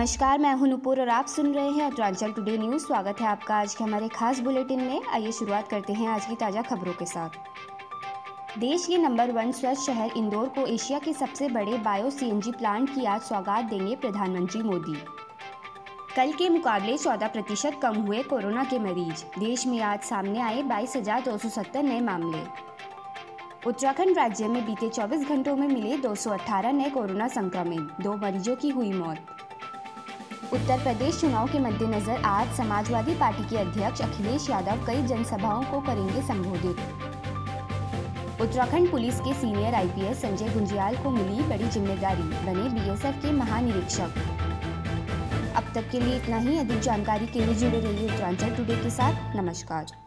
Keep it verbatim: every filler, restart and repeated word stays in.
नमस्कार, मैं हूं नुपुर और आप सुन रहे हैं उत्तरांचल टुडे न्यूज़। स्वागत है आपका आज के हमारे खास बुलेटिन में। आइए शुरुआत करते हैं आज की ताज़ा खबरों के साथ। देश के नंबर वन स्वच्छ शहर इंदौर को एशिया के सबसे बड़े बायो सीएनजी प्लांट की आज सौगात देंगे प्रधानमंत्री मोदी। कल के मुकाबले चौदह प्रतिशत कम हुए कोरोना के मरीज। देश में आज सामने आए बाईस हजार दो सौ सत्तर नए मामले। उत्तराखंड राज्य में बीते चौबीस घंटों में मिले दो सौ अठारह नए कोरोना संक्रमित, दो मरीजों की हुई मौत। उत्तर प्रदेश चुनाव के मद्देनजर आज समाजवादी पार्टी के अध्यक्ष अखिलेश यादव कई जनसभाओं को करेंगे संबोधित। उत्तराखंड पुलिस के सीनियर आईपीएस संजय गुंजियाल को मिली बड़ी जिम्मेदारी, बने बीएसएफ के महानिरीक्षक। अब तक के लिए इतना ही। अधिक जानकारी के लिए जुड़े रहिए उत्तरांचल टुडे के साथ। नमस्कार।